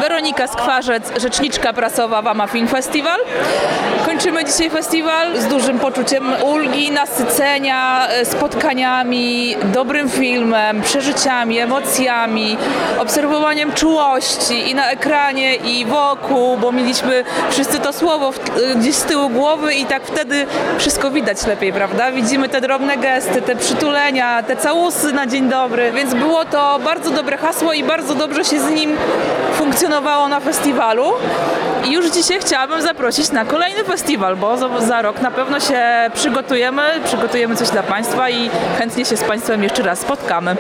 Weronika Skwarzec, rzeczniczka prasowa Wama Film Festival. Kończymy dzisiaj festiwal z dużym poczuciem ulgi, nasycenia, spotkaniami, dobrym filmem, przeżyciami, emocjami, obserwowaniem czułości i na ekranie, i wokół, bo mieliśmy wszyscy to słowo gdzieś z tyłu głowy i tak wtedy wszystko widać lepiej, prawda? Widzimy te drobne gesty, te przytulenia, te całusy na dzień dobry, więc było to bardzo dobre hasło i bardzo dobrze się z nim funkcjonowało na festiwalu. I już dzisiaj chciałabym zaprosić na kolejny festiwal, bo za rok na pewno się przygotujemy coś dla Państwa i chętnie się z Państwem jeszcze raz spotkamy.